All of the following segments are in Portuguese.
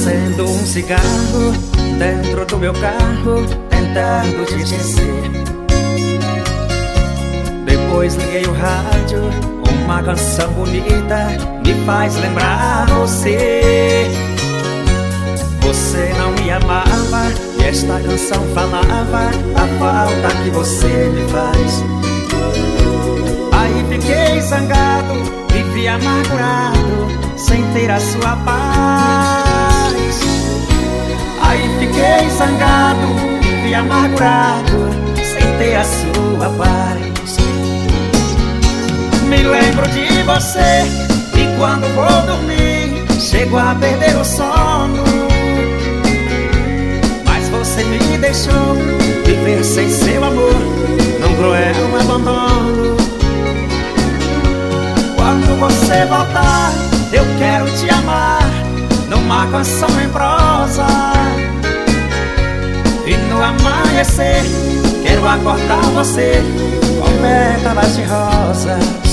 Acendo um cigarro dentro do meu carro, tentando te esquecer. Depois liguei o rádio, uma canção bonita me faz lembrar você. Você não me amava e esta canção falava da falta que você me faz. Aí fiquei zangado, vivi amargurado, sem ter a sua paz. Aí fiquei zangado, vivi amargurado, sem ter a sua paz. Me lembro de você e quando vou dormir chego a perder o sono. Mas você me deixou viver sem seu amor, num cruel abandono. Quando você voltar eu quero te amar, numa canção em prosa. E no amanhecer quero acordar você com pétalas de rosas.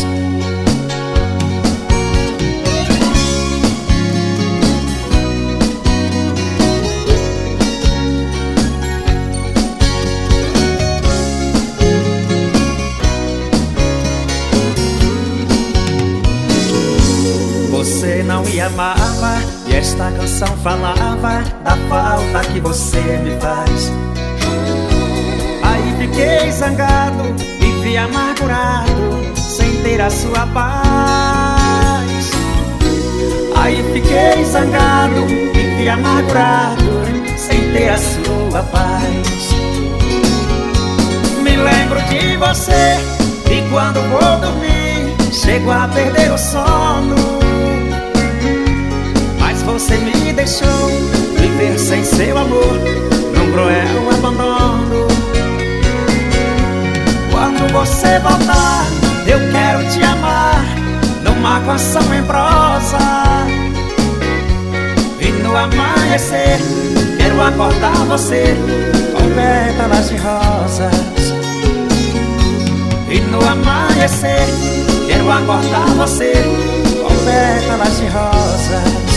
Você não me amava e esta canção falava da falta que você me faz. Aí fiquei zangado, vivi amargurado, sem ter a sua paz. Aí fiquei zangado, vivi amargurado, sem ter a sua paz. Me lembro de você e quando vou dormir chego a perder o sono. Você me deixou viver sem seu amor, num cruel abandono. Quando você voltar eu quero te amar, numa canção em prosa. E no amanhecer quero acordar você com pétalas de rosas. E no amanhecer quero acordar você com pétalas de rosas.